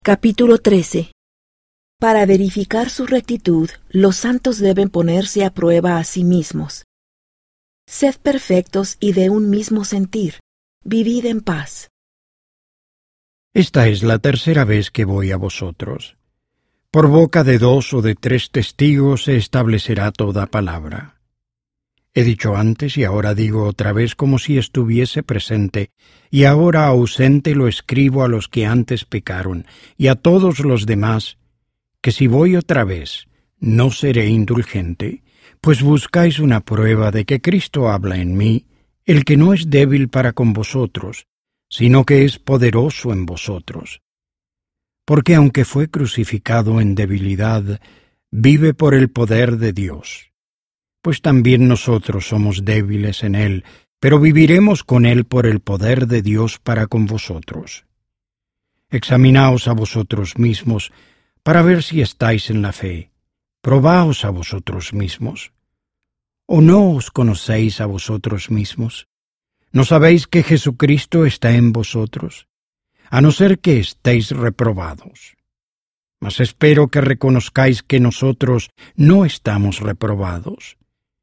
Capítulo 13. Para verificar su rectitud, los santos deben ponerse a prueba a sí mismos. Sed perfectos y de un mismo sentir. Vivid en paz. Esta es la tercera vez que voy a vosotros. Por boca de 2 o de 3 testigos se establecerá toda palabra. He dicho antes y ahora digo otra vez como si estuviese presente, y ahora ausente lo escribo a los que antes pecaron, y a todos los demás, que si voy otra vez no seré indulgente, pues buscáis una prueba de que Cristo habla en mí, el que no es débil para con vosotros, sino que es poderoso en vosotros. Porque aunque fue crucificado en debilidad, vive por el poder de Dios. Pues también nosotros somos débiles en Él, pero viviremos con Él por el poder de Dios para con vosotros. Examinaos a vosotros mismos, para ver si estáis en la fe. Probaos a vosotros mismos. ¿O no os conocéis a vosotros mismos? ¿No sabéis que Jesucristo está en vosotros? A no ser que estéis reprobados. Mas espero que reconozcáis que nosotros no estamos reprobados.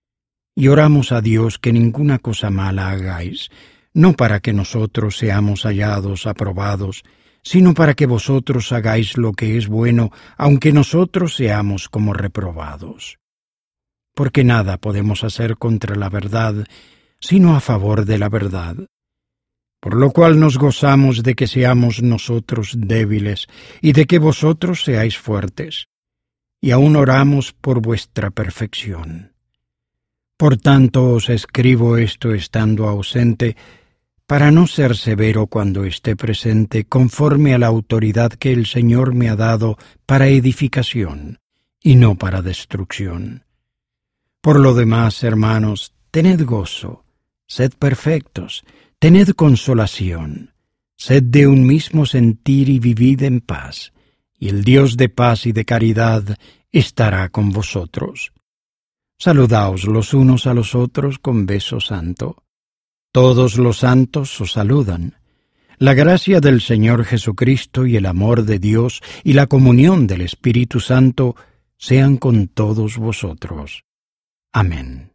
Y oramos a Dios que ninguna cosa mala hagáis, no para que nosotros seamos hallados aprobados, sino para que vosotros hagáis lo que es bueno, aunque nosotros seamos como reprobados. Porque nada podemos hacer contra la verdad, sino a favor de la verdad. Por lo cual nos gozamos de que seamos nosotros débiles, y de que vosotros seáis fuertes, y aún oramos por vuestra perfección. Por tanto os escribo esto estando ausente, para no ser severo cuando esté presente, conforme a la autoridad que el Señor me ha dado para edificación, y no para destrucción. Por lo demás, hermanos, tened gozo, sed perfectos, tened consolación, sed de un mismo sentir y vivid en paz, y el Dios de paz y de caridad estará con vosotros. Saludaos los unos a los otros con beso santo. Todos los santos os saludan. La gracia del Señor Jesucristo y el amor de Dios y la comunión del Espíritu Santo sean con todos vosotros. Amén.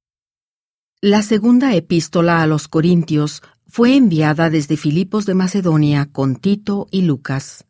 La segunda epístola a los Corintios fue enviada desde Filipos de Macedonia con Tito y Lucas.